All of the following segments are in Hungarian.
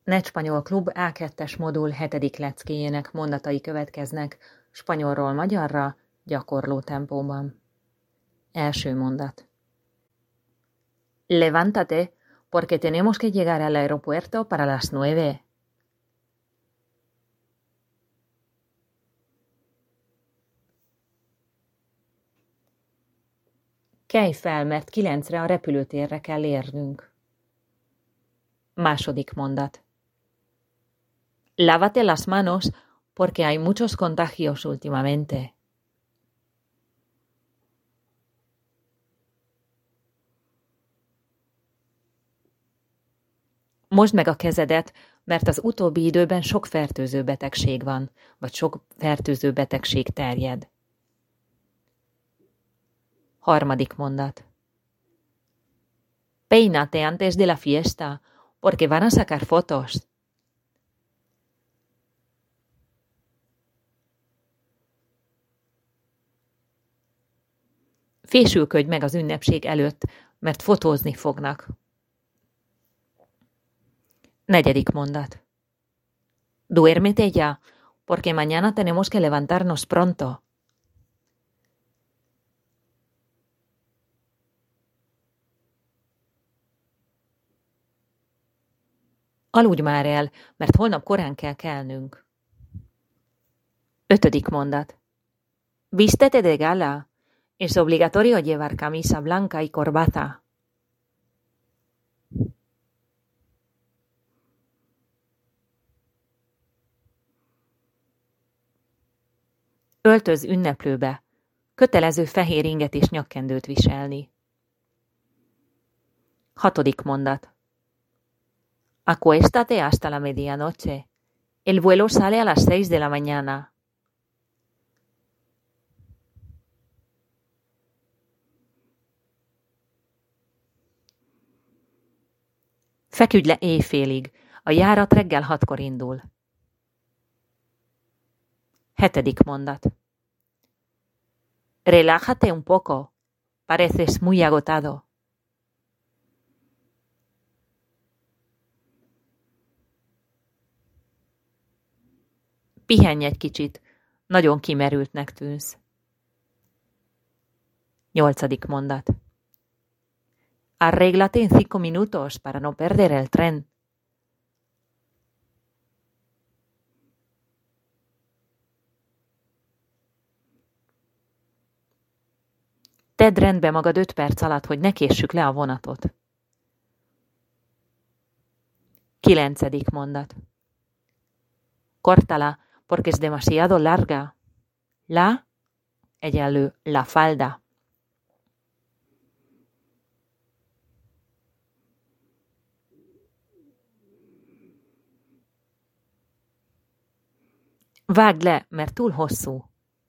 NetSpanyol Klub A2-es modul 7. leckéjének mondatai következnek spanyolról magyarra, gyakorló tempóban. Első mondat. Levántate, porque tenemos que llegar al aeropuerto para las 9. Kelj fel, mert 9-re a repülőtérre kell érnünk. Második mondat. Lávate las manos, porque hay muchos contagios últimamente. Mosd meg a kezedet, mert az utóbbi időben sok fertőző betegség van, vagy sok fertőző betegség terjed. Harmadik mondat. Peínate antes de la fiesta, porque van a sacar fotos. Fésülködj meg az ünnepség előtt, mert fotózni fognak. Negyedik mondat. Duérmete ya, porque mañana tenemos que levantarnos pronto. Aludj már el, mert holnap korán kell kelnünk. Ötödik mondat. Vístete de gala. Es obligatorio llevar camisa blanca y corbata. Öltöz ünneplőbe. Kötelező fehér inget és nyakkendőt viselni. Hatodik mondat. Acuéstate hasta la medianoche. El vuelo sale a las 6 de la mañana. Feküdj le éjfélig. A járat reggel 6-kor indul. Hetedik mondat. Relájate un poco. Pareces muy agotado. Pihenj egy kicsit. Nagyon kimerültnek tűnsz. Nyolcadik mondat. Arréglate en 5 minutos para no perder el tren. Tedd rendbe magad 5 perc alatt, hogy ne késsük le a vonatot. Kilencedik mondat. Córtala, porque es demasiado larga. La egyenlő la falda. Vágd le, mert túl hosszú.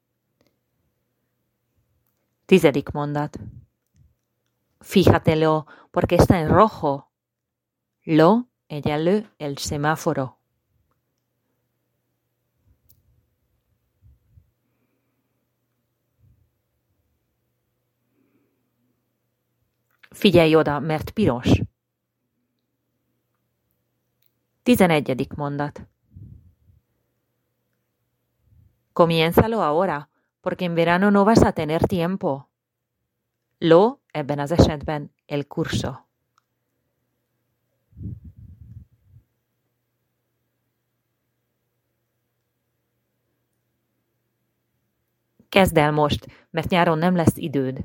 10. mondat. Fíjatelo, porque está en rojo. Lo egyenlő el semáforo. Figyelj oda, mert piros. 11. mondat. Comiénzalo ahora, porque en verano no vas a tener tiempo. Lo, ebben az esetben, el curso. Kezd el most, mert nyáron nem lesz időd.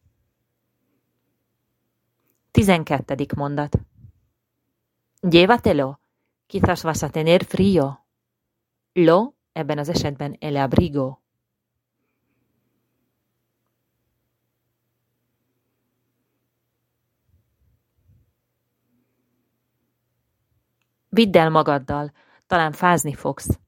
12. mondat. Llévatelo, quizás vas a tener frío. Lo, ebben az esetben el abrigo. Vidd el magaddal, talán fázni fogsz.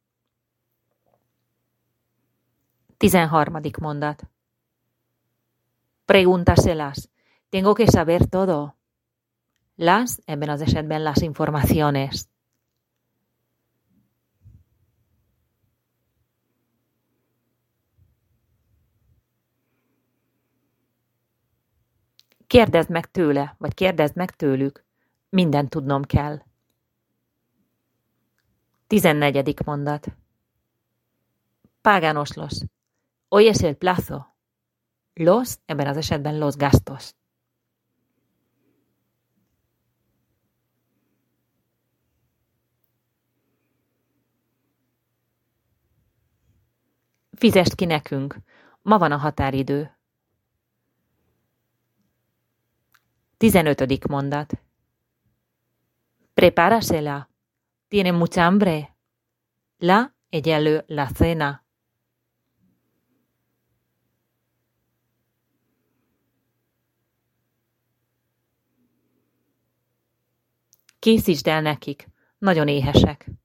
13. mondat. Pregúntaselas. Tengo que saber todo. Las, ebben az esetben las informaciones. Kérdezd meg tőle, vagy kérdezd meg tőlük. Mindent tudnom kell. 14. mondat. Páganos los. Hoy es el plazo. Los, ebben az esetben los gastos. Fizest ki nekünk. Ma van a határidő. 15. mondat. Prepárasela. Tiene mucha hambre. La egyenlő la cena. Készítsd el nekik. Nagyon éhesek.